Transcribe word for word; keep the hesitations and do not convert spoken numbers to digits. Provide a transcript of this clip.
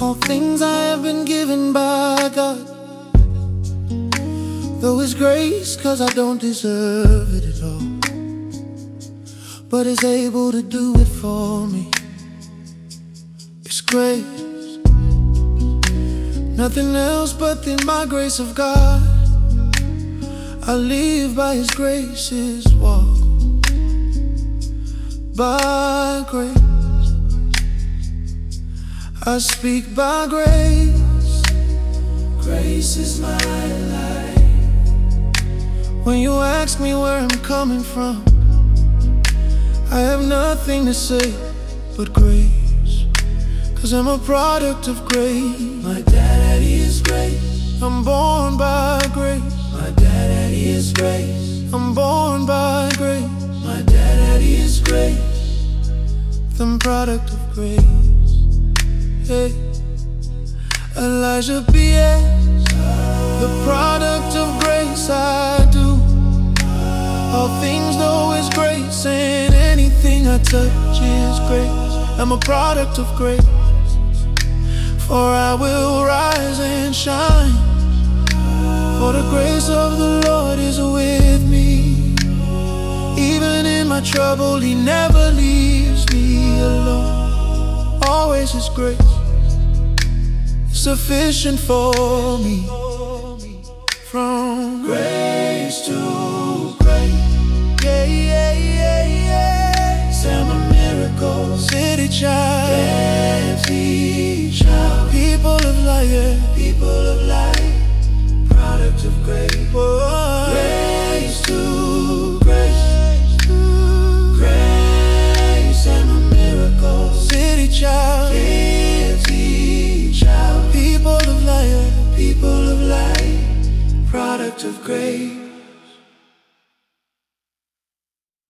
All things I have been given by God, though it's grace, cause I don't deserve it at all, but it's able to do it for me. It's grace, nothing else but the my grace of God. I live by His grace, His walk by grace. I speak by grace. Grace is my life. When you ask me where I'm coming from, I have nothing to say but grace, cause I'm a product of grace. My daddy is grace. I'm born by grace. My daddy is grace. I'm born by grace. My daddy is grace. The product of grace. Hey. Elijah B S, the product of grace I do. All things though is grace, and anything I touch is grace. I'm a product of grace, for I will rise and shine, for the grace of the Lord is with me. Even in my trouble, He never leaves me alone. Always His grace sufficient for me. From grace to grace, yeah, yeah, yeah, yeah. I'm a miracle, city child, empty child, people of light, yeah. People of light, product of grace. Whoa. Grace to grace, grace, I'm a miracle, city child, empty child, people of light, people of light, product of grace.